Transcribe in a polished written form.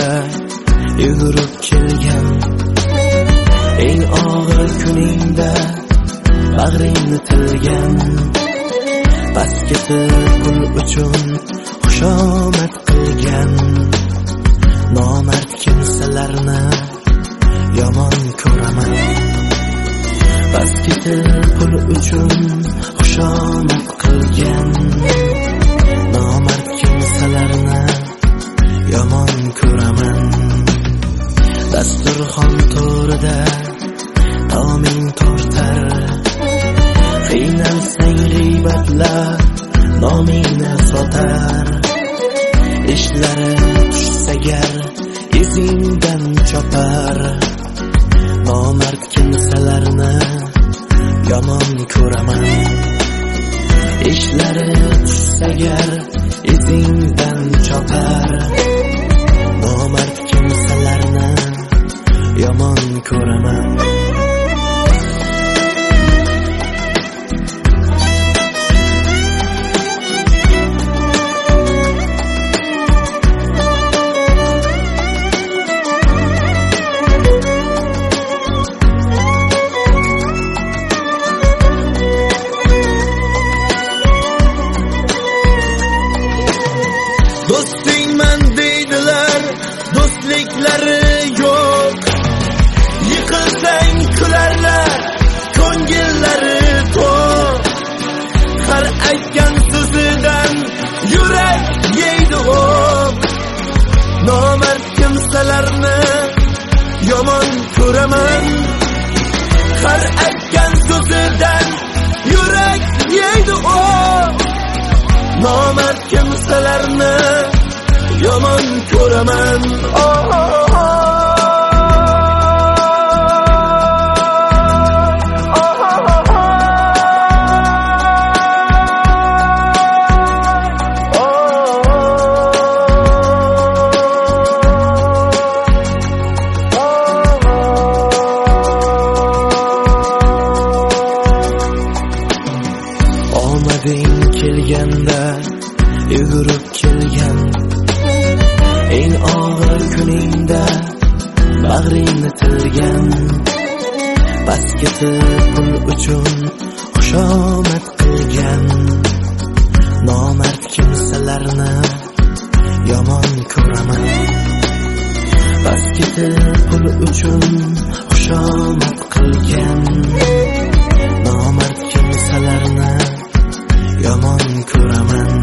kelganda yugurib kelgan, eng og'ir kuningda bag'ringni tilgan, bas ketib pul uchun xushomad qilgan nomard kimsalarni yomon ko'raman. Bas ketib pul uchun xushomad qilgan nomard kimsalarni yomon ko'raman. Dasturxon to'rida taoming tortar, qiynalsang g'iybatlab nomingni sotar. Ishlari tushsa gar izingdan chopar, nomard kimsalarni yomon ko'raman. Ishlari tushsa gar izingdan chopar, nomard kimsalarni yomon ko'raman. Do'stingman deydilar, do'stliklari yo'q. Yiqilsang kularlar, ko'ngillari to'q. Har aytgan so'zidan yurak yeydi o'q. Nomard kimsalarni yomon ko'raman. Har aytgan so'zidan yurak yeydi o'q. Nomard kimsalarni yomon ko'raman. Omading kelganda yugurib kelgan, eng og'ir kuningda bag'ringni tilgan, bas ketib pul uchun xushomad qilgan nomard kimsalarni yomon ko'raman. Bas ketib pul uchun xushomad qilgan nomard kimsalarni yomon ko'raman.